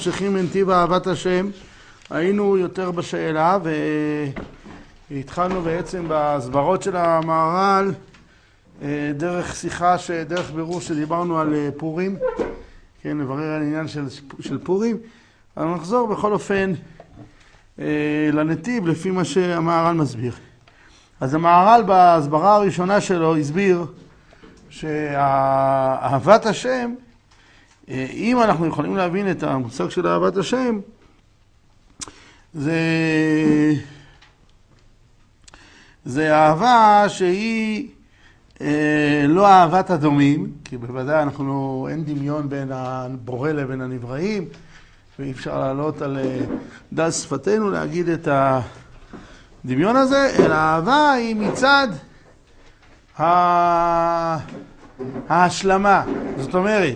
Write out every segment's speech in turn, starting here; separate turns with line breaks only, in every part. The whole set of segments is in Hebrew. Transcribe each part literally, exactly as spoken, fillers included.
ממשיכים בנתיב אהבת השם. היינו יותר בשאלה והתחלנו בעצם בהסברות של המהר"ל דרך שיחה, דרך בירור שדיברנו על פורים, כן, נברר על עניין של, של פורים. אז נחזור בכל אופן לנתיב לפי מה שהמהר"ל מסביר. אז המהר"ל בהסברה הראשונה שלו הסביר שאהבת השם, אם אנחנו יכולים להבין את המושג של אהבת השם, זה, זה אהבה שהיא אה, לא אהבת הדומים, כי בוודאי אנחנו, אין דמיון בין הבורא לבין הנבראים, ואי אפשר לעלות על דל שפתנו להגיד את הדמיון הזה, אלא האהבה היא מצד ההשלמה. זאת אומרת,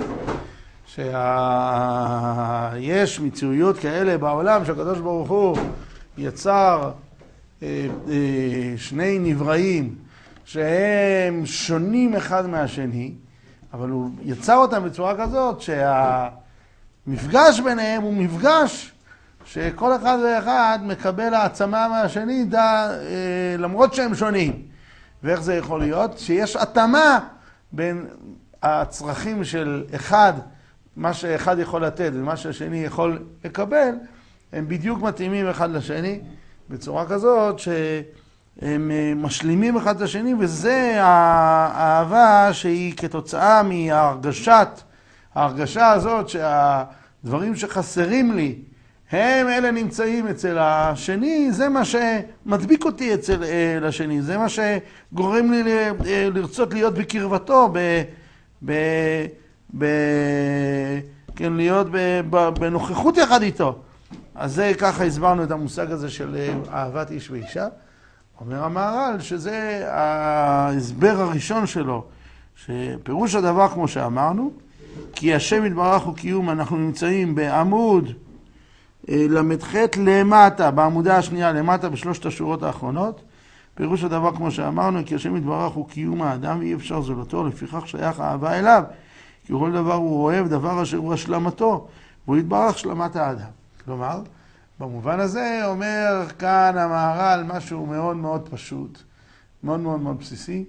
שיש מציאויות כאלה בעולם שהקדוש ברוך הוא יצר אה, אה, שני נבראים שהם שונים אחד מהשני, אבל הוא יצר אותם בצורה כזאת שהמפגש ביניהם הוא מפגש שכל אחד ואחד מקבל העצמה מהשני דה, אה, למרות שהם שונים. ואיך זה יכול להיות? שיש התאמה בין הצרכים של אחד, מה שאחד יכול לתת ומה שהשני יכול לקבל, הם בדיוק מתאימים אחד לשני בצורה כזאת שהם משלימים אחד לשני, וזה האהבה שהיא כתוצאה מההרגשת, ההרגשה הזאת שהדברים שחסרים לי הם אלה נמצאים אצל השני, זה מה שמדביק אותי אצל השני, זה מה שגורם לי לרצות להיות בקרבתו, ב... ב ב... כן, להיות בנוכחות יחד איתו. אז זה ככה הסברנו את המושג הזה של אהבת איש ואישה. אומר המהר"ל שזה ההסבר הראשון שלו, שפירוש הדבר כמו שאמרנו, כי השם יתברך הוא קיום, אנחנו נמצאים בעמוד למ"ח למטה, בעמודה השנייה למטה בשלושת השורות האחרונות. פירוש הדבר כמו שאמרנו, כי השם יתברך הוא קיום האדם ואי אפשר זולתו, לפיכך שייך האהבה אליו. כי כל דבר הוא אוהב, דבר אשר הוא השלמתו, והוא יתברך שלמת האדם. כלומר, במובן הזה אומר כאן המהר"ל משהו מאוד מאוד פשוט, מאוד מאוד מאוד בסיסי,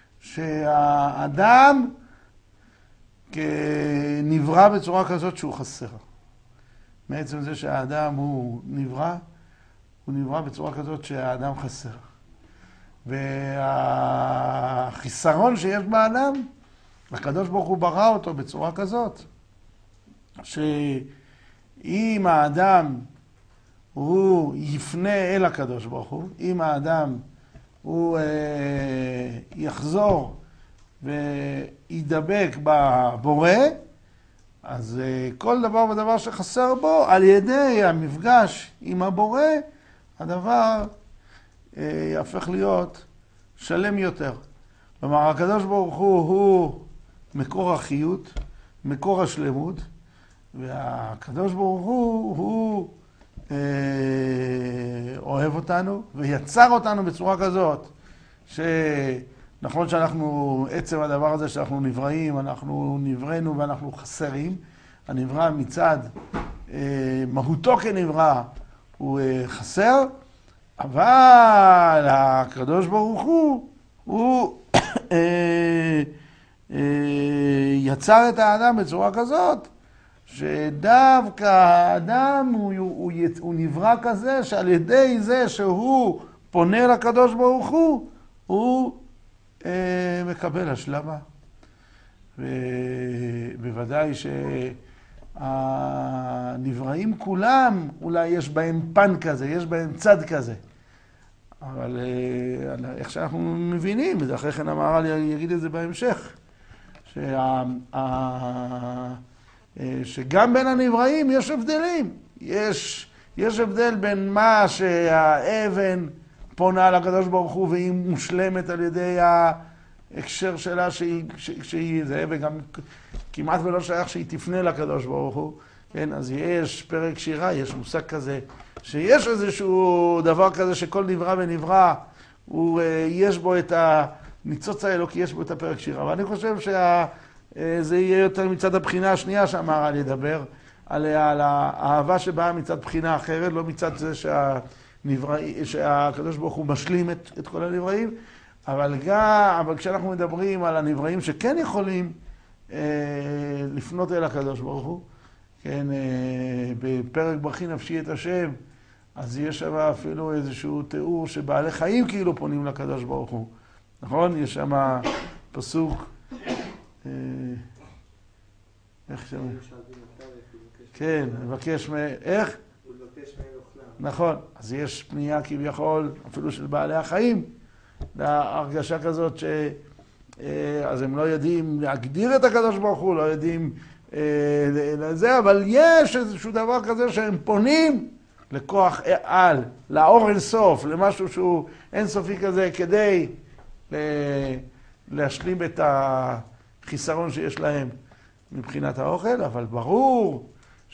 שהאדם נברא בצורה כזאת שהוא חסר. מעצם זה שהאדם הוא נברא, הוא נברא בצורה כזאת שהאדם חסר. והחיסרון שיש באדם, הקדוש ברוך הוא ברא אותו בצורה כזאת, שאם האדם הוא יפנה אל הקדוש ברוך הוא, אם האדם הוא אה, יחזור וידבק בבורא, אז אה, כל דבר ודבר שחסר בו, על ידי המפגש עם הבורא, הדבר אה, יהפך להיות שלם יותר. כלומר, הקדוש ברוך הוא הוא מקור החיות, מקור השלמות, והקדוש ברוך הוא הוא אה, אוהב אותנו ויצר אותנו בצורה כזאת, שנכון שאנחנו, עצם הדבר הזה שאנחנו נבראים, אנחנו נבראנו ואנחנו חסרים, הנברא מצד אה, מהותו כנברא הוא אה, חסר, אבל הקדוש ברוך הוא הוא אה, יצר את האדם בצורה כזאת, שדווקא האדם הוא, הוא, הוא נברא כזה, שעל ידי זה שהוא פונה לקדוש ברוך הוא, הוא אה, מקבל השלמה. ובוודאי שהנבראים כולם, אולי יש בהם פן כזה, יש בהם צד כזה. אבל אה, איך שאנחנו מבינים, ואחרי כן המהר"ל יגיד את זה בהמשך, שה, ה, שגם בין הנבראים יש הבדלים. יש, יש הבדל בין מה שהאבן פונה לקדוש ברוך הוא והיא מושלמת על ידי ההקשר שלה שהיא, שהיא זה, וגם כמעט ולא שייך שהיא תפנה לקדוש ברוך הוא. כן, אז יש פרק שירה, יש מושג כזה, שיש איזשהו דבר כזה שכל נברא ונברא, הוא, יש בו את ה... ניצוץ האלוקי, יש בו את הפרק שירה. ואני חושב שזה יהיה יותר מצד הבחינה השנייה שהמהר"ל ידבר, עליה, על האהבה שבאה מצד בחינה אחרת, לא מצד זה שהנברא, שהקדוש ברוך הוא משלים את, את כל הנבראים, אבל גם, אבל כשאנחנו מדברים על הנבראים שכן יכולים אה, לפנות אל הקדוש ברוך הוא, כן, אה, בפרק ברכי נפשי את השם, אז יש שם אפילו איזשהו תיאור שבעלי חיים כאילו פונים לקדוש ברוך הוא. נכון? יש שם פסוק, אה, איך שם? כן, מבקש מ... איך?
הוא מבקש מהם אוכלם.
נכון, אז יש פנייה כביכול, אפילו של בעלי החיים, להרגשה כזאת ש... אז הם לא יודעים להגדיר את הקדוש ברוך הוא, לא יודעים לזה, אבל יש איזשהו דבר כזה שהם פונים לכוח על, לאור אין סוף, למשהו שהוא אינסופי כזה, כדי להשלים את החיסרון שיש להם מבחינת האוכל, אבל ברור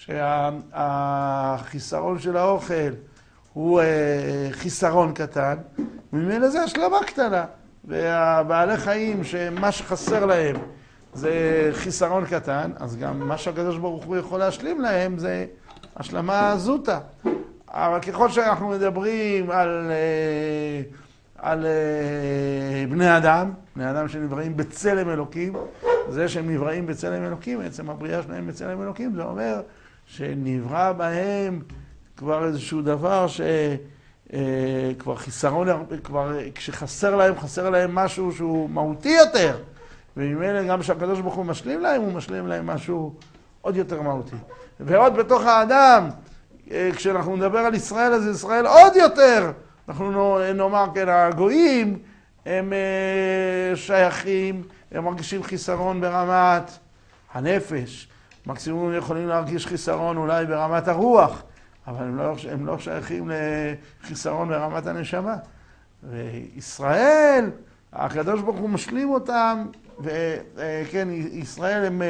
שהחיסרון של האוכל הוא חיסרון קטן, ממילא זה השלמה קטנה, והבעלי חיים שמה שחסר להם זה חיסרון קטן, אז גם מה שהקדוש ברוך הוא יכול להשלים להם זה השלמה זוטה. אבל ככל שאנחנו מדברים על, על בני אדם, בני אדם שנבראים בצלם אלוקים, זה שהם נבראים בצלם אלוקים, בעצם הבריאה שלהם בצלם אלוקים, זה אומר שנברא בהם כבר איזשהו דבר שכבר חיסרון, כבר כשחסר להם, חסר להם משהו שהוא מהותי יותר, וממילא גם שהקדוש ברוך הוא משלים להם, הוא משלים להם משהו עוד יותר מהותי. ועוד בתוך האדם, כשאנחנו נדבר על ישראל, אז ישראל עוד יותר, אנחנו נאמר, כן, הגויים הם שייכים, הם מרגישים חיסרון ברמת הנפש, מקסימום יכולים להרגיש חיסרון אולי ברמת הרוח, אבל הם לא, הם לא שייכים לחיסרון ברמת הנשמה. וישראל, הקדוש ברוך הוא משלים אותם, וכן, ישראל הם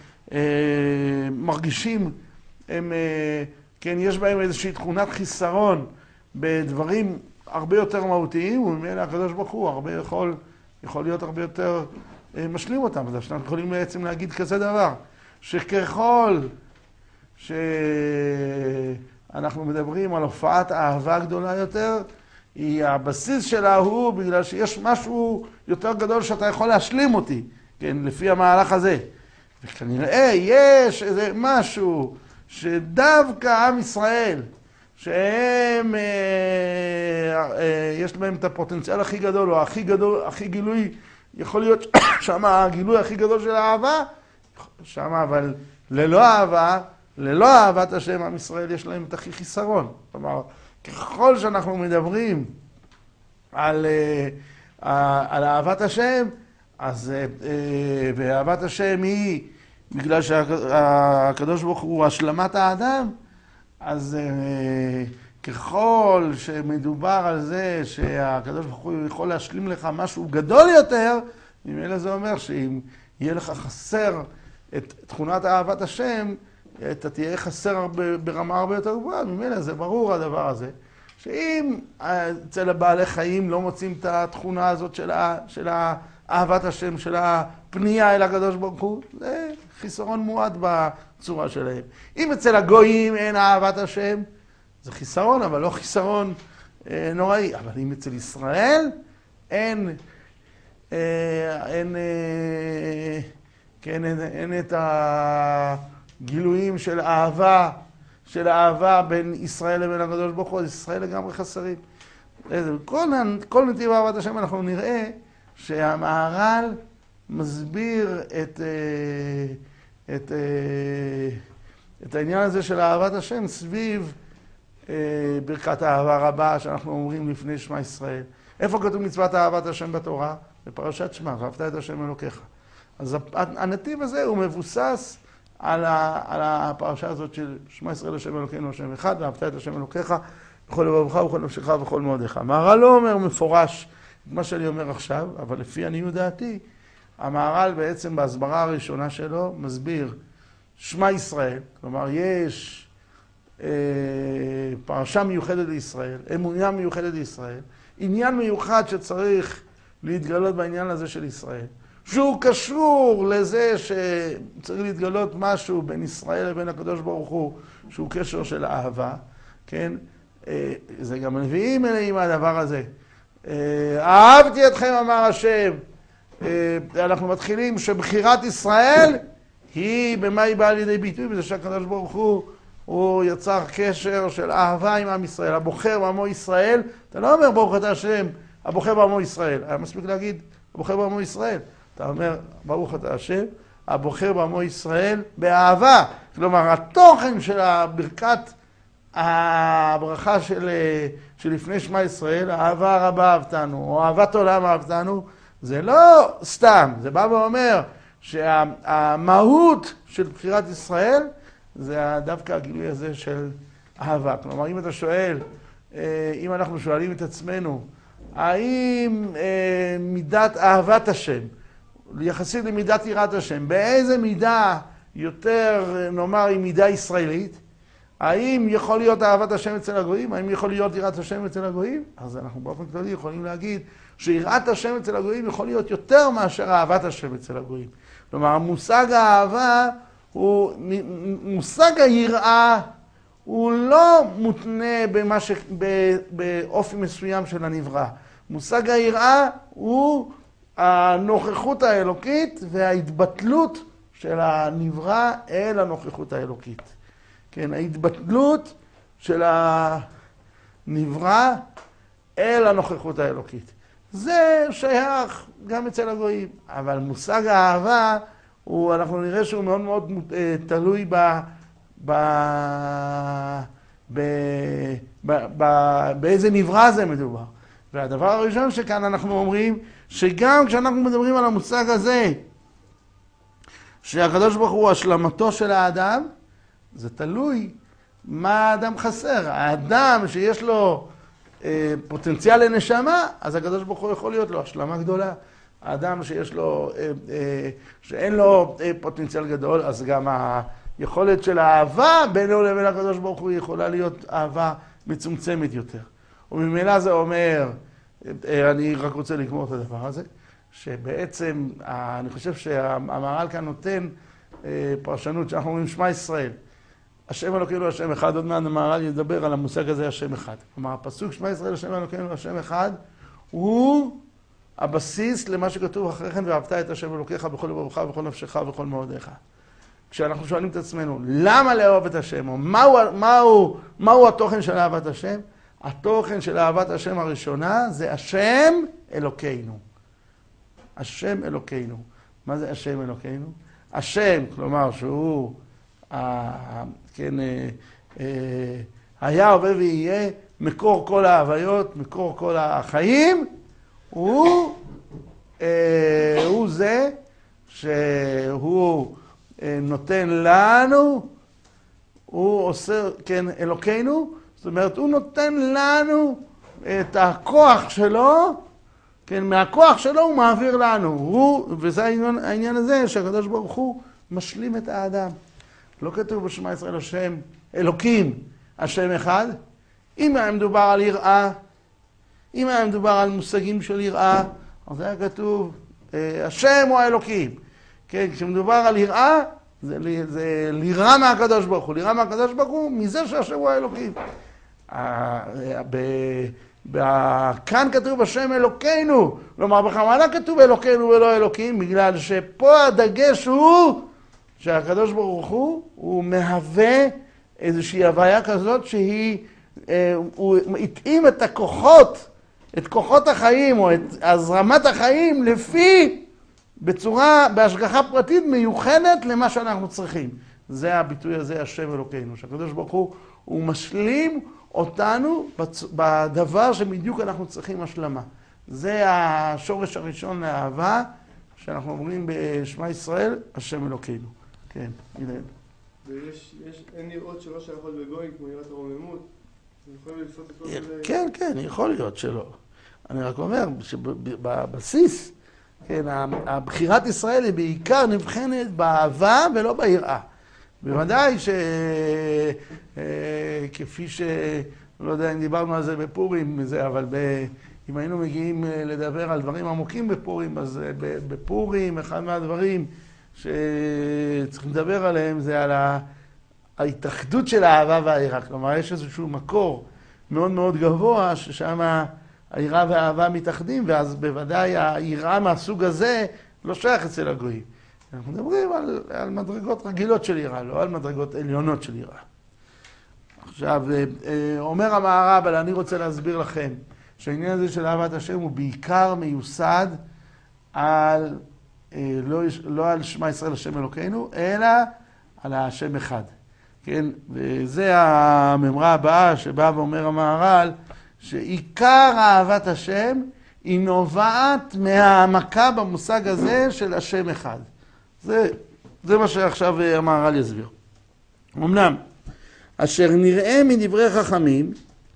מרגישים, הם, כן, יש בהם איזושהי תכונת חיסרון בדברים הרבה יותר מהותיים, וממילא הקדוש ברוך הוא הרבה יכול, יכול להיות הרבה יותר משלים אותם. אז אנחנו יכולים בעצם להגיד כזה דבר, שככל שאנחנו מדברים על הופעת אהבה גדולה יותר, היא הבסיס שלה הוא בגלל שיש משהו יותר גדול שאתה יכול להשלים אותי, כן, לפי המהלך הזה. וכנראה יש איזה משהו שדווקא עם ישראל, שהם, יש להם את הפוטנציאל הכי גדול, או הכי גדול, הכי גילוי, יכול להיות שם הגילוי הכי גדול של האהבה, שם אבל ללא אהבה, ללא אהבת השם, עם ישראל יש להם את הכי חיסרון. כלומר, ככל שאנחנו מדברים על, על אהבת השם, אז ואהבת השם היא, בגלל שהקדוש ברוך הוא השלמת האדם, אז ככל שמדובר על זה שהקדוש ברוך הוא יכול להשלים לך משהו גדול יותר, ממילא זה אומר שאם יהיה לך חסר את תכונת אהבת השם, אתה תהיה חסר הרבה, ברמה הרבה יותר גבוהה, ממילא זה ברור הדבר הזה. שאם אצל הבעלי חיים לא מוצאים את התכונה הזאת של, של אהבת השם, של הפנייה אל הקדוש ברוך הוא, זה חיסרון מועט בצורה שלהם. אם אצל הגויים אין אהבת השם, זה חיסרון, אבל לא חיסרון אה, נוראי. אבל אם אצל ישראל אין, אה, אין, אה, כן, אין, אין את הגילויים של אהבה, של אהבה בין ישראל לבין הקדוש ברוך הוא, אז ישראל לגמרי חסרים. כל, כל נתיב אהבת השם אנחנו נראה שהמהר"ל מסביר את, את, את העניין הזה של אהבת השם סביב ברכת אהבה רבה שאנחנו אומרים לפני שמע ישראל. איפה כתוב מצוות אהבת השם בתורה? בפרשת שמע, ואהבת את השם אלוקיך. אז הנתיב הזה הוא מבוסס על, ה, על הפרשה הזאת של שמע ישראל השם אלוקינו השם אחד, ואהבת את השם אלוקיך בכל לבבך ובכל נפשך ובכל מאודיך. המהר"ל לא אומר מפורש את מה שאני אומר עכשיו, אבל לפי עניות דעתי, המהר"ל בעצם בהסברה הראשונה שלו מסביר שמע ישראל, כלומר יש אה, פרשה מיוחדת לישראל, אמונה מיוחדת לישראל, עניין מיוחד שצריך להתגלות בעניין הזה של ישראל. שהוא קשור לזה שצריך להתגלות משהו בין ישראל לבין הקדוש ברוך הוא, שהוא קשר של אהבה, כן? זה גם מביאים אליהם הדבר הזה. אהבתי אתכם, אמר השם. אנחנו מתחילים שבחירת ישראל היא במה היא באה לידי ביטוי, בזה שהקדוש ברוך הוא הוא יצר קשר של אהבה עם עם ישראל. הבוחר בעמו ישראל, אתה לא אומר ברוך אתה השם, הבוחר בעמו ישראל. היה מספיק להגיד הבוחר בעמו ישראל. אתה אומר ברוך אתה השם, הבוחר בעמו ישראל באהבה. כלומר, התוכן של הברכת, הברכה של, של לפני שמע ישראל, אהבה רבה אהבתנו, או אהבת עולם אהבתנו, זה לא סתם. זה בא ואומר שהמהות של בחירת ישראל, זה דווקא הגילוי הזה של אהבה. כלומר, אם אתה שואל, אם אנחנו שואלים את עצמנו, האם מידת אהבת השם, יחסית למידת יראת השם, באיזה מידה יותר, נאמר, היא מידה ישראלית? האם יכול להיות אהבת השם אצל הגויים? האם יכול להיות יראת השם אצל הגויים? אז אנחנו באופן כללי יכולים להגיד שיראת השם אצל הגויים יכול להיות יותר מאשר אהבת השם אצל הגויים. כלומר, המושג האהבה הוא, מושג היראה הוא לא מותנה במה ש... באופי מסוים של הנברא. מושג היראה הוא הנוכחות האלוקית וההתבטלות של הנברא אל הנוכחות האלוקית. כן, ההתבטלות של הנברא אל הנוכחות האלוקית. זה שייך גם אצל הגויים, אבל מושג האהבה הוא, אנחנו נראה שהוא מאוד מאוד תלוי ב, ב, ב, ב, ב, באיזה נברא זה מדובר. והדבר הראשון שכאן אנחנו אומרים, שגם כשאנחנו מדברים על המושג הזה, שהקדוש ברוך הוא השלמתו של האדם, זה תלוי מה האדם חסר. האדם שיש לו אה, פוטנציאל לנשמה, אז הקדוש ברוך הוא יכול להיות לו השלמה גדולה. האדם שיש לו, אה, אה, שאין לו אה, פוטנציאל גדול, אז גם היכולת של האהבה בינו לבין הקדוש ברוך הוא יכולה להיות אהבה מצומצמת יותר. וממילא זה אומר, אה, אני רק רוצה לגמור את הדבר הזה, שבעצם אה, אני חושב שהמהר"ל כאן נותן אה, פרשנות שאנחנו אומרים שמע ישראל. השם אלוקינו השם אחד, עוד מעט המהר"ל ידבר על המושג הזה השם אחד. כלומר, הפסוק שמע ישראל השם אלוקינו השם אחד, הוא הבסיס למה שכתוב אחרי כן, ואהבת את השם אלוקיך בכל לבבך ובכל נפשך ובכל מאודיך. כשאנחנו שואלים את עצמנו, למה לאהוב את השם, או מהו, מהו, מהו התוכן של אהבת השם? התוכן של אהבת השם הראשונה זה השם אלוקינו. השם אלוקינו. מה זה השם אלוקינו? השם, כלומר שהוא, ה, כן, היה, הווה ויהיה, מקור כל ההוויות, מקור כל החיים, הוא, הוא זה שהוא נותן לנו, הוא עושה, כן, אלוקינו, זאת אומרת, הוא נותן לנו את הכוח שלו, כן, מהכוח שלו הוא מעביר לנו. הוא, וזה העניין, העניין הזה שהקדוש ברוך הוא משלים את האדם. לא כתוב בשמע ישראל השם, אלוקים, השם אחד. אם היה מדובר על יראה, אם היה מדובר על מושגים של יראה, אז היה כתוב, השם הוא האלוקים. כן, כשמדובר על יראה, זה, זה ליראה מהקדוש ברוך הוא. ליראה מהקדוש ברוך הוא, מזה שהשם הוא האלוקים. כאן כתוב השם אלוקינו, כלומר בכוונה כתוב אלוקינו ולא אלוקים, בגלל שפה הדגש הוא שהקדוש ברוך הוא, הוא מהווה איזושהי הוויה כזאת שהיא, הוא התאים את הכוחות, את כוחות החיים או את הזרמת החיים לפי, בצורה, בהשגחה פרטית מיוחדת למה שאנחנו צריכים. זה הביטוי הזה, השם אלוקינו, שהקדוש ברוך הוא, הוא משלים אותנו בדבר שבדיוק אנחנו צריכים השלמה. זה השורש הראשון לאהבה, שאנחנו אומרים בשמע ישראל, השם אלוקינו. כן, הנה.
ויש, יש, אין יראות שלא שייכות בגויים, כמו יראת הרוממות. זה יכול לפסות את כל זה...
כן, כן, יכול להיות שלא. אני רק אומר שבבסיס, כן, הבחירת ישראל היא בעיקר נבחנת באהבה ולא ביראה. בוודאי שכפי ש... לא יודע אם דיברנו על זה בפורים, אבל ב... אם היינו מגיעים לדבר על דברים עמוקים בפורים, אז בפורים אחד מהדברים שצריכים לדבר עליהם זה על ההתאחדות של האהבה והיראה. כלומר, יש איזשהו מקור מאוד מאוד גבוה ששם היראה והאהבה מתאחדים, ואז בוודאי היראה מהסוג הזה לא שייך אצל הגויים. אנחנו מדברים על, על מדרגות רגילות של יראה, לא על מדרגות עליונות של יראה. עכשיו, אומר המהר"ל, אבל אני רוצה להסביר לכם שהעניין הזה של אהבת השם הוא בעיקר מיוסד על, לא, לא על שמע ישראל השם אלוקינו, אלא על השם אחד. כן? וזה הממרה הבאה שבא ואומר המהר"ל, שעיקר אהבת השם היא נובעת מהעמקה במושג הזה של השם אחד. זה, זה מה שעכשיו המהר"ל יסביר. אמנם, אשר נראה מדברי חכמים,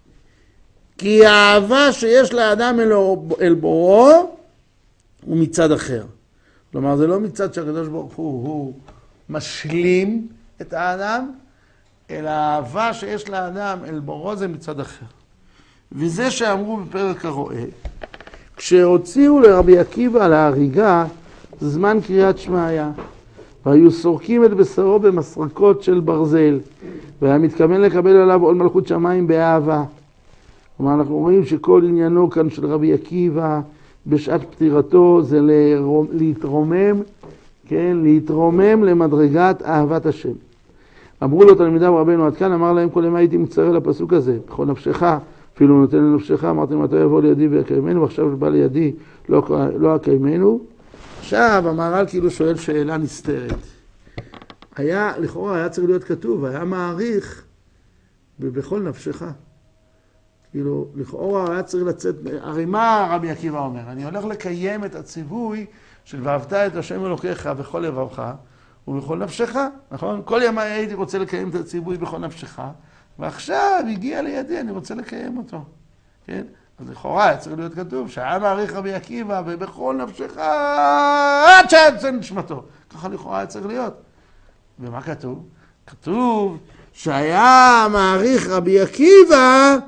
כי האהבה שיש לאדם אל, אל בוראו הוא מצד אחר. כלומר, זה לא מצד שהקדוש ברוך הוא, הוא משלים את האדם, אלא האהבה שיש לאדם אל בוראו זה מצד אחר. וזה שאמרו בפרק הרואה, כשהוציאו לרבי עקיבא להריגה, זמן קריאת שמע היה, והיו סורקים את בשרו במסרקות של ברזל, והיה מתכוון לקבל עליו עול מלכות שמיים באהבה. כלומר, אנחנו רואים שכל עניינו כאן של רבי עקיבא בשעת פטירתו זה להתרומם, כן, להתרומם למדרגת אהבת השם. אמרו לו תלמידיו רבנו עד כאן, אמר להם כל ימי הייתי מצטער לפסוק הזה, בכל נפשך, אפילו נותן לנפשך, אמרתי מתי יבוא לידי ויקיימנו, ועכשיו בא לידי לא, לא יקיימנו. עכשיו המהר"ל כאילו שואל שאלה נסתרת. היה, לכאורה היה צריך להיות כתוב, היה מעריך בכל נפשך. כאילו, לכאורה היה צריך לצאת, הרי מה רבי עקיבא אומר? אני הולך לקיים את הציווי של ואהבת את השם אלוקיך בכל לבבך ובכל נפשך, נכון? כל ימי הייתי רוצה לקיים את הציווי בכל נפשך, ועכשיו הגיע לידי, אני רוצה לקיים אותו. כן? אז לכאורה היה צריך להיות כתוב שהיה מעריך רבי עקיבא ובכל נפשך עד שיצא נשמתו. ככה לכאורה היה צריך להיות. ומה כתוב? כתוב שהיה מעריך רבי עקיבא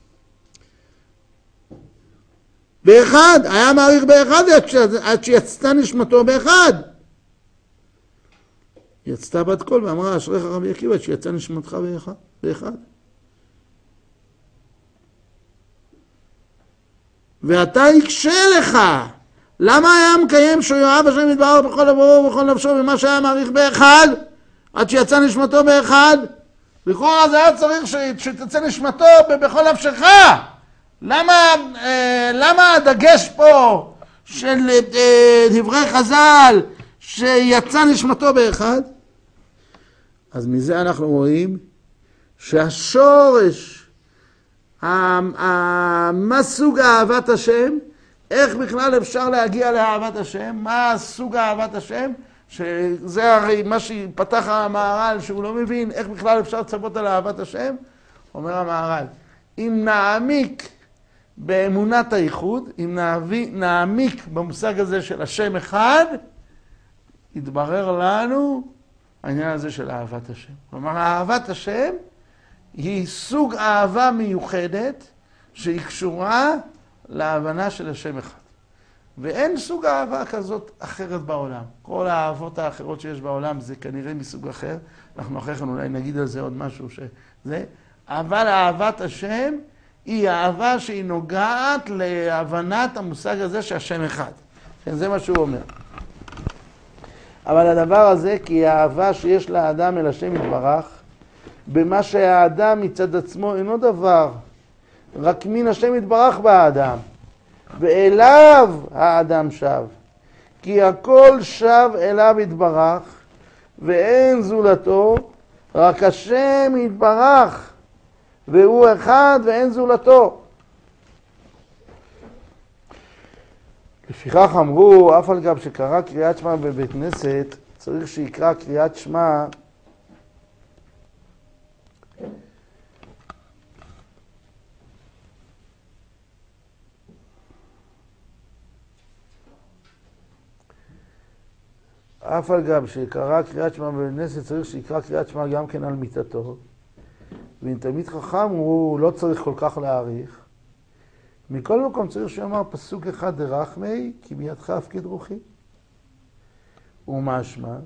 באחד, היה מעריך באחד עד שיצתה נשמתו באחד. יצתה בת קול ואמרה אשריך רבי עקיבא עד שיצא נשמתך באחד. ואתה יקשה לך, למה היה מקיים שיואב השם יתברך בכל לבבו ובכל נפשו ומה שהיה מעריך באחד עד שיצא נשמתו באחד? לכאורה זה היה צריך שתצא נשמתו בכל נפשך. למה, למה הדגש פה של דברי חז"ל שיצא נשמתו באחד? אז מזה אנחנו רואים שהשורש, מה סוג אהבת השם, איך בכלל אפשר להגיע לאהבת השם, מה סוג אהבת השם, שזה הרי מה שפתח המהר"ל שהוא לא מבין איך בכלל אפשר לצוות על אהבת השם. אומר המהר"ל, אם נעמיק באמונת הייחוד, אם נעמיק במושג הזה של השם אחד, יתברר לנו העניין הזה של אהבת השם. כלומר, אהבת השם היא סוג אהבה מיוחדת שהיא קשורה להבנה של השם אחד. ואין סוג אהבה כזאת אחרת בעולם. כל האהבות האחרות שיש בעולם זה כנראה מסוג אחר. אנחנו אחרי כן אולי נגיד על זה עוד משהו שזה. אבל אהבת השם היא אהבה שהיא נוגעת להבנת המושג הזה שהשם אחד. כן, זה מה שהוא אומר. אבל הדבר הזה, כי האהבה שיש לאדם אל השם יתברך, במה שהאדם מצד עצמו אינו דבר, רק מן השם יתברך באדם, ואליו האדם שב. כי הכל שב אליו יתברך, ואין זולתו, רק השם יתברך, והוא אחד ואין זולתו. לפיכך אמרו, אף על גב שקרא קריאת שמע בבית כנסת, צריך שיקרא קריאת שמע אף על גב שקרא קריאת שמע בבית כנסת, צריך שיקרא קריאת שמע גם כן על מיטתו. ואם תלמיד חכם הוא לא צריך כל כך להעריך, מכל מקום צריך שיאמר פסוק אחד דרחמי, כי בידך הפקיד רוחי. ומשמע,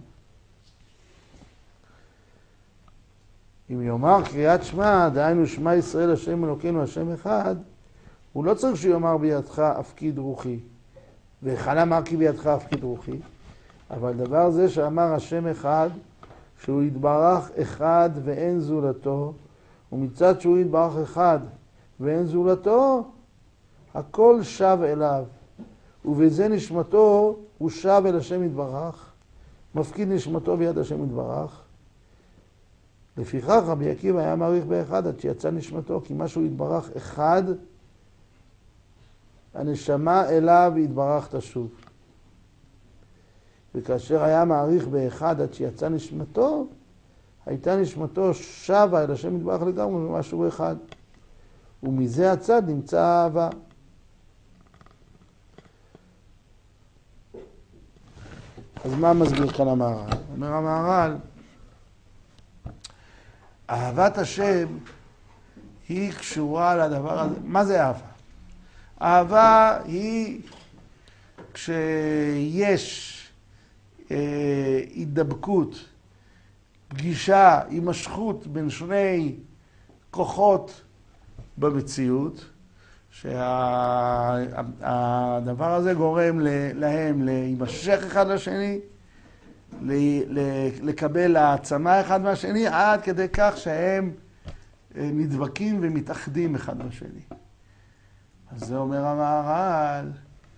אם יאמר קריאת שמע, דהיינו שמע ישראל השם אלוקינו השם אחד, הוא לא צריך שיאמר בידך הפקיד רוחי. ואחד אמר כי בידך הפקיד רוחי, אבל דבר זה שאמר השם אחד, שהוא יתברך אחד ואין זולתו, ומצד שהוא יתברך אחד ואין זולתו, הכל שב אליו. ובזה נשמתו הוא שב אל השם יתברך, מפקיד נשמתו ביד השם יתברך. לפיכך רבי עקיבא היה מעריך באחד עד שיצא נשמתו, כי משהו יתברך אחד, הנשמה אליו יתברך תשוב. וכאשר היה מעריך באחד עד שיצא נשמתו, הייתה נשמתו שבה אל השם יתברך לגמרי במשהו אחד. ומזה הצד נמצא האהבה. אז מה מסביר כאן המהר"ל? אומר המהר"ל, אהבת השם היא קשורה לדבר הזה. מה זה אהבה? אהבה היא כשיש אה, הידבקות, פגישה, הימשכות בין שני כוחות במציאות, שהדבר הזה גורם להם להימשך אחד לשני, לקבל העצמה אחד מהשני, עד כדי כך שהם נדבקים ומתאחדים אחד בשני. אז זה אומר המהר"ל,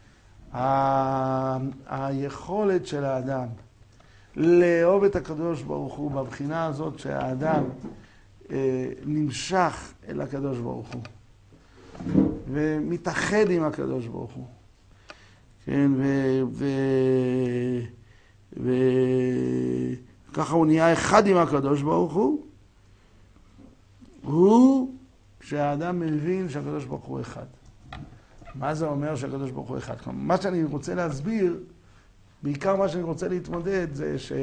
היכולת של האדם לאהוב את הקדוש ברוך הוא בבחינה הזאת שהאדם נמשך אל הקדוש ברוך הוא ומתאחד עם הקדוש ברוך הוא, כן, וככה הוא נהיה אחד עם הקדוש ברוך הוא, הוא כשהאדם מבין שהקדוש ברוך הוא אחד. מה זה אומר שהקדוש ברוך הוא אחד? מה שאני רוצה להסביר, בעיקר מה שאני רוצה להתמודד, זה ש...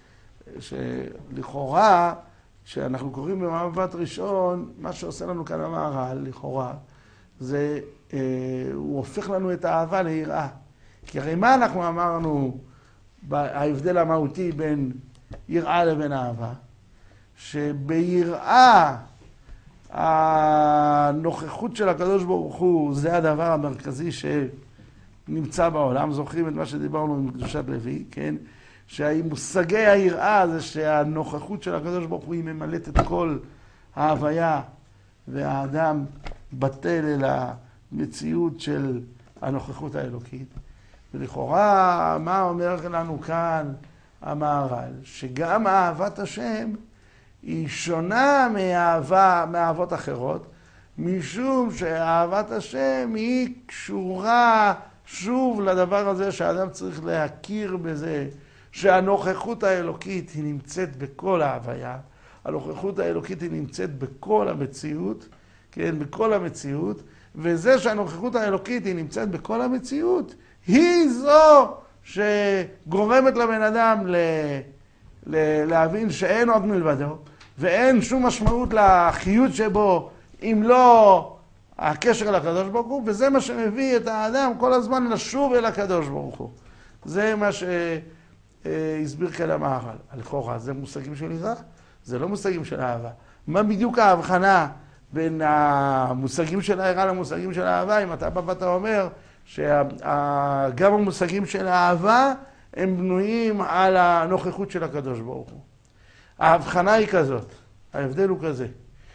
שלכאורה, שאנחנו קוראים במבט ראשון, מה שעושה לנו כאן המהר"ל, לכאורה, זה, אה, הוא הופך לנו את האהבה ליראה. כי הרי מה אנחנו אמרנו, ההבדל המהותי בין יראה לבין אהבה? שביראה, הנוכחות של הקדוש ברוך הוא זה הדבר המרכזי שנמצא בעולם. זוכרים את מה שדיברנו עם קדושת לוי, כן? שהמושגי היראה זה שהנוכחות של הקדוש ברוך הוא היא ממלאת את כל ההוויה, והאדם בטל אל המציאות של הנוכחות האלוקית. ולכאורה, מה אומר לנו כאן המהר"ל? שגם אהבת השם היא שונה מאהבה, מאהבות אחרות, משום שאהבת השם היא קשורה שוב לדבר הזה שהאדם צריך להכיר בזה, שהנוכחות האלוקית היא נמצאת בכל ההוויה, הנוכחות האלוקית היא נמצאת בכל המציאות, כן, בכל המציאות, וזה שהנוכחות האלוקית היא נמצאת בכל המציאות, היא זו שגורמת לבן אדם ל... ל... להבין שאין עוד מלבדו, ואין שום משמעות לחיות שבו, אם לא הקשר לקדוש ברוך הוא, וזה מה שמביא את האדם כל הזמן לשוב אל הקדוש ברוך הוא. זה מה שהסביר כאן המהר"ל. לכאורה, זה מושגים של יראה, זה לא מושגים של אהבה. מה בדיוק ההבחנה בין המושגים של היראה למושגים של האהבה? אם אתה בא ואתה אומר שגם המושגים של האהבה הם בנויים על הנוכחות של הקדוש ברוך הוא. ההבחנה היא כזאת, ההבדל הוא כזה,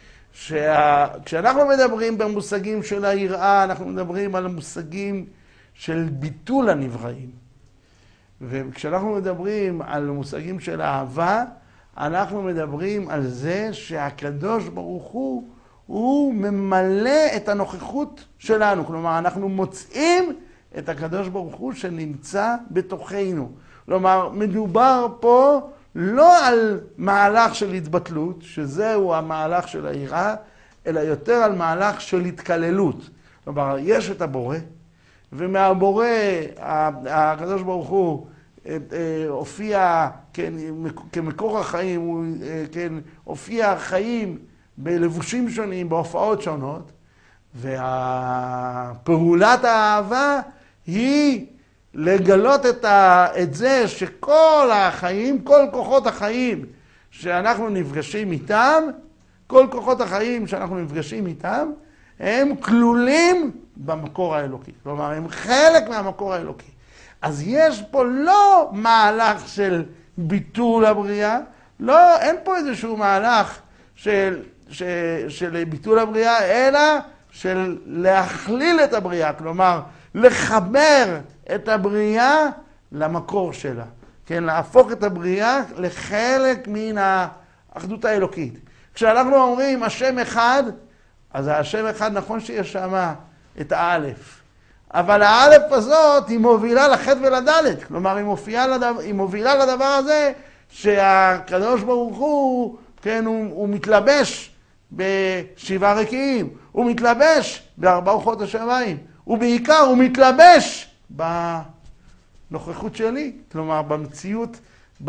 שכשאנחנו מדברים במושגים של היראה, אנחנו מדברים על המושגים של ביטול הנבראים. וכשאנחנו מדברים על מושגים של אהבה, אנחנו מדברים על זה שהקדוש ברוך הוא, הוא ממלא את הנוכחות שלנו. כלומר, אנחנו מוצאים את הקדוש ברוך הוא שנמצא בתוכנו. כלומר, מדובר פה לא על מהלך של התבטלות, שזהו המהלך של היראה, אלא יותר על מהלך של התקללות. כלומר, יש את הבורא, ומהבורא הקדוש ברוך הוא הופיע, כן, כמקור החיים, הוא, כן, הופיע חיים בלבושים שונים, בהופעות שונות, והפעולת האהבה היא לגלות את, ה, את זה שכל החיים, כל כוחות החיים שאנחנו נפגשים איתם, כל כוחות החיים שאנחנו נפגשים איתם, הם כלולים במקור האלוקי. כלומר, הם חלק מהמקור האלוקי. אז יש פה לא מהלך של ביטול הבריאה, לא, אין פה איזשהו מהלך של, של, של ביטול הבריאה, אלא של להכליל את הבריאה. כלומר, לחבר את הבריאה למקור שלה. כן, להפוך את הבריאה לחלק מן האחדות האלוקית. כשאנחנו אומרים השם אחד, אז השם אחד נכון שיש שם את האלף. אבל האלף הזאת היא מובילה לחטא ולדלת. כלומר, היא, לדבר, היא מובילה לדבר הזה שהקדוש ברוך הוא, כן, הוא, הוא מתלבש בשבעה רקיעים. הוא מתלבש בארבע רוחות השמיים. ובעיקר הוא מתלבש בנוכחות שלי. כלומר, במציאות,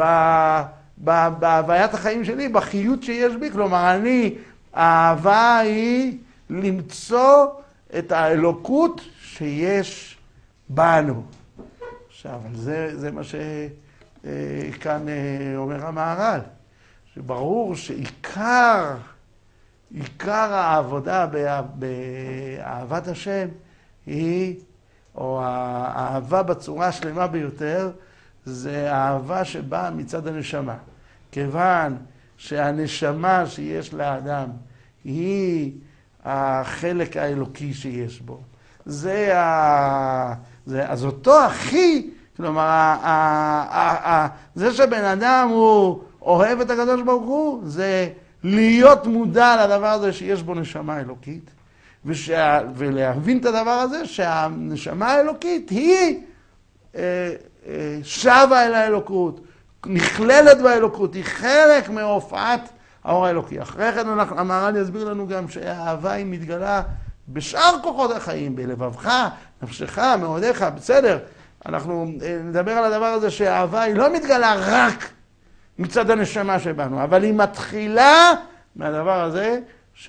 בהוויית החיים שלי, בחיות שיש בי. כלומר, אני, האהבה היא למצוא את האלוקות שיש בנו. עכשיו, זה, זה מה שכאן אומר המהר"ל, שברור שעיקר, עיקר העבודה באהבת השם היא, או האהבה בצורה השלמה ביותר, זה האהבה שבאה מצד הנשמה. כיוון שהנשמה שיש לאדם היא החלק האלוקי שיש בו. זה ה... זה... אז אותו הכי, כלומר, ה... ה... ה... זה שבן אדם הוא אוהב את הקדוש ברוך הוא, זה להיות מודע לדבר הזה שיש בו נשמה אלוקית, ושה... ולהבין את הדבר הזה שהנשמה האלוקית היא אה, אה, שווה אל האלוקות, נכללת באלוקות, היא חלק מהופעת האור האלוקי. אחרי כן המהר"ל יסביר לנו גם שהאהבה היא מתגלה בשאר כוחות החיים, בלבבך, נפשך, מאודיך, בסדר. אנחנו נדבר על הדבר הזה שהאהבה היא לא מתגלה רק מצד הנשמה שבנו, אבל היא מתחילה מהדבר הזה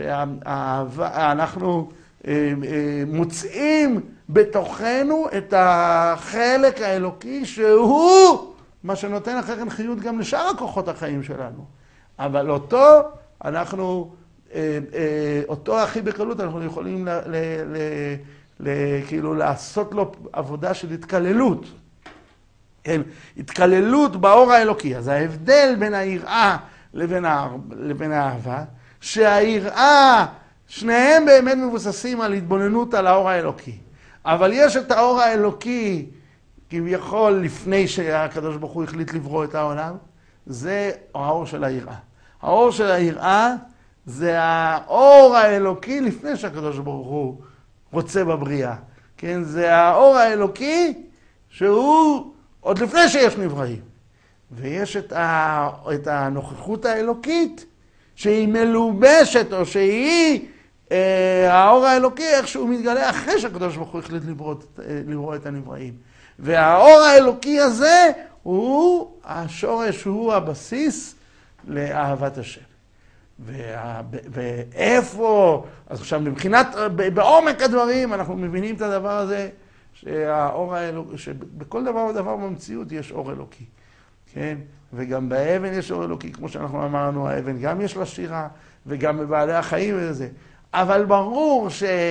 שאנחנו מוצאים בתוכנו את החלק האלוקי שהוא מה שנותן אחרי כן חיות גם לשאר הכוחות החיים שלנו. אבל אותו, אנחנו, אותו הכי בקלות, אנחנו יכולים ל, ל, ל, ל, כאילו לעשות לו עבודה של התקללות. כן, התקללות באור האלוקי. אז ההבדל בין היראה לבין, לבין האהבה, שהיראה, שניהם באמת מבוססים על התבוננות על האור האלוקי. אבל יש את האור האלוקי, כביכול לפני שהקדוש ברוך הוא החליט לברוא את העולם, זה האור של היראה. האור של היראה זה האור האלוקי לפני שהקדוש ברוך הוא רוצה בבריאה. כן, זה האור האלוקי שהוא עוד לפני שיש נבראים. ויש את, ה, את הנוכחות האלוקית שהיא מלובשת, או שהיא אה, האור האלוקי איכשהו מתגלה אחרי שהקדוש ברוך הוא החליט לברוא, לברוא את הנבראים. והאור האלוקי הזה הוא השורש, הוא הבסיס לאהבת השם. וה, ואיפה, אז עכשיו מבחינת, בעומק הדברים אנחנו מבינים את הדבר הזה, שהאור האלוקי, שבכל דבר ודבר במציאות יש אור אלוקי. כן? וגם באבן יש אור אלוקי, כמו שאנחנו אמרנו, האבן גם יש לה שירה, וגם בבעלי החיים וזה. אבל ברור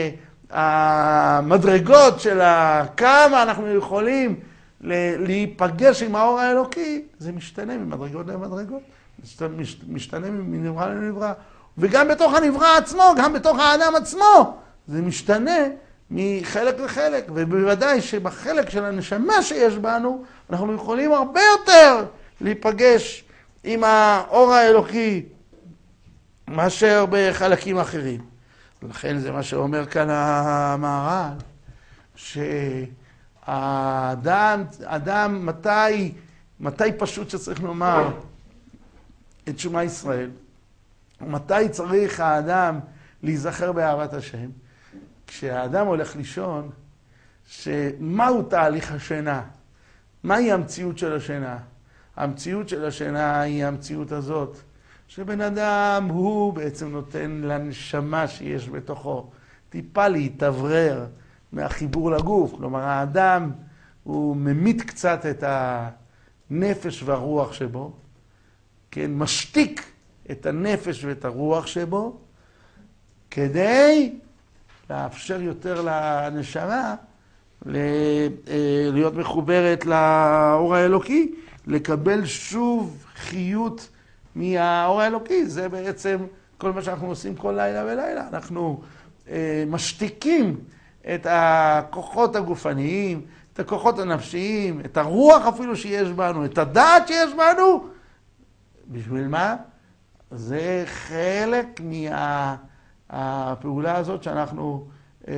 שהמדרגות של כמה אנחנו יכולים להיפגש עם האור האלוקי, זה משתנה ממדרגות למדרגות. משתנה מנברא לנברא. וגם בתוך הנברא עצמו, גם בתוך האדם עצמו, זה משתנה מחלק לחלק. ובוודאי שבחלק של הנשמה שיש בנו, אנחנו יכולים הרבה יותר להיפגש עם האור האלוקי מאשר בחלקים אחרים. ולכן זה מה שאומר כאן המהר"ל, שהאדם, אדם מתי, מתי פשוט שצריך לומר את שמע ישראל, ומתי צריך האדם להיזכר באהבת השם, כשהאדם הולך לישון, שמהו תהליך השינה? מהי המציאות של השינה? המציאות של השינה היא המציאות הזאת, שבן אדם הוא בעצם נותן לנשמה שיש בתוכו טיפה להתאוורר מהחיבור לגוף. כלומר, האדם הוא ממית קצת את הנפש והרוח שבו, כן, משתיק את הנפש ואת הרוח שבו, כדי לאפשר יותר לנשמה להיות מחוברת לאור האלוקי, לקבל שוב חיות מהאור האלוקי. זה בעצם כל מה שאנחנו עושים כל לילה ולילה. אנחנו אה, משתיקים את הכוחות הגופניים, את הכוחות הנפשיים, את הרוח אפילו שיש בנו, את הדעת שיש בנו. בשביל מה? זה חלק מהפעולה הזאת שאנחנו, אה,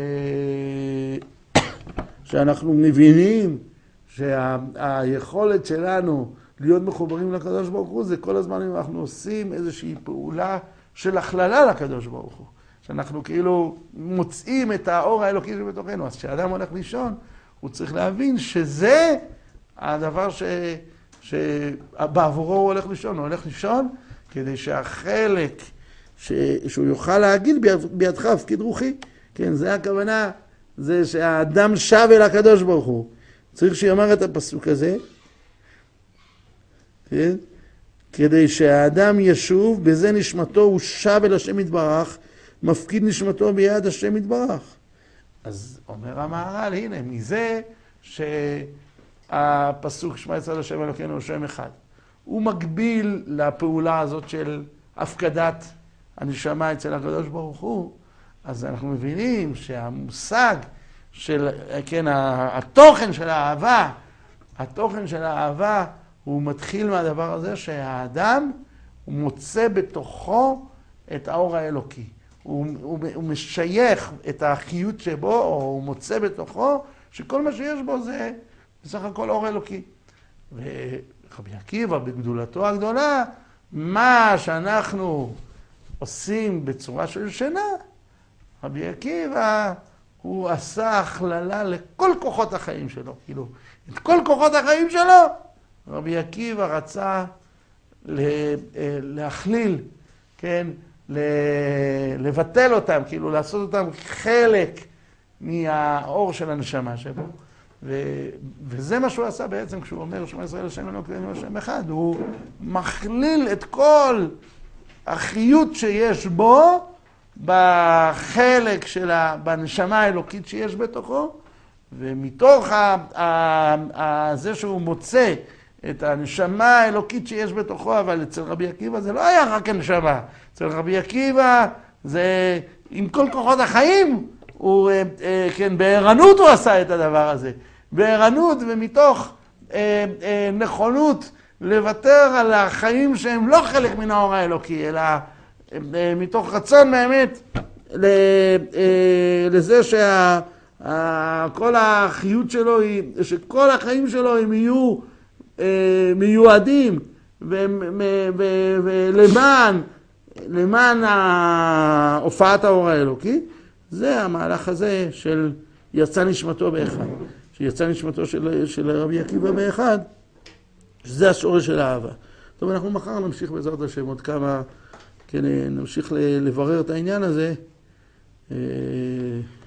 שאנחנו מבינים שהיכולת שלנו להיות מחוברים לקדוש ברוך הוא, זה כל הזמן אם אנחנו עושים איזושהי פעולה של הכללה לקדוש ברוך הוא. שאנחנו כאילו מוצאים את האור האלוקי שבתוכנו. אז כשאדם הולך לישון, הוא צריך להבין שזה הדבר ש... שבעבורו הוא הולך לישון. הוא הולך לישון כדי שהחלק ש... שהוא יוכל להגיד בידך, הפקיד רוחי. כן, זה הכוונה, זה שהאדם שב אל הקדוש ברוך הוא. צריך שיאמר את הפסוק הזה, כן? כדי שהאדם ישוב, בזה נשמתו הוא שב אל השם יתברך, מפקיד נשמתו ביד השם יתברך. אז אומר המהר"ל, הנה, מזה שהפסוק שמע ישראל השם אלוקינו הוא שם אחד. הוא מקביל לפעולה הזאת של הפקדת הנשמה אצל הקדוש ברוך הוא. אז אנחנו מבינים שהמושג של, כן, התוכן של האהבה, התוכן של האהבה, הוא מתחיל מהדבר הזה שהאדם הוא מוצא בתוכו את האור האלוקי. הוא, הוא, הוא משייך את החיות שבו, או הוא מוצא בתוכו, שכל מה שיש בו זה בסך הכל אור אלוקי. ורבי עקיבא בגדולתו הגדולה, מה שאנחנו עושים בצורה של שינה, רבי עקיבא הוא עשה הכללה לכל כוחות החיים שלו. כאילו, את כל כוחות החיים שלו, רבי עקיבא רצה להכליל, כן, לבטל אותם, כאילו לעשות אותם חלק מהאור של הנשמה שבו. וזה מה שהוא עשה בעצם כשהוא אומר שמע ישראל השם אלוקינו השם אחד. הוא מכליל את כל החיות שיש בו בחלק של ה... בנשמה האלוקית שיש בתוכו, ומתוך ה... ה... זה שהוא מוצא את הנשמה האלוקית שיש בתוכו, אבל אצל רבי עקיבא זה לא היה רק הנשמה. אצל רבי עקיבא זה עם כל כוחות החיים, הוא, כן, בערנות הוא עשה את הדבר הזה. בערנות ומתוך נכונות לוותר על החיים שהם לא חלק מן האור האלוקי, אלא מתוך רצון באמת לזה שכל החיות שלו היא, שכל החיים שלו הם יהיו מיועדים ולמען למען הופעת האור האלוקי. זה המהלך הזה של יצא נשמתו באחד, שיצא נשמתו של, של רבי עקיבא באחד, שזה השורש של האהבה. טוב, אנחנו מחר נמשיך בעזרת השם עוד כמה, כן, נמשיך לברר את העניין הזה.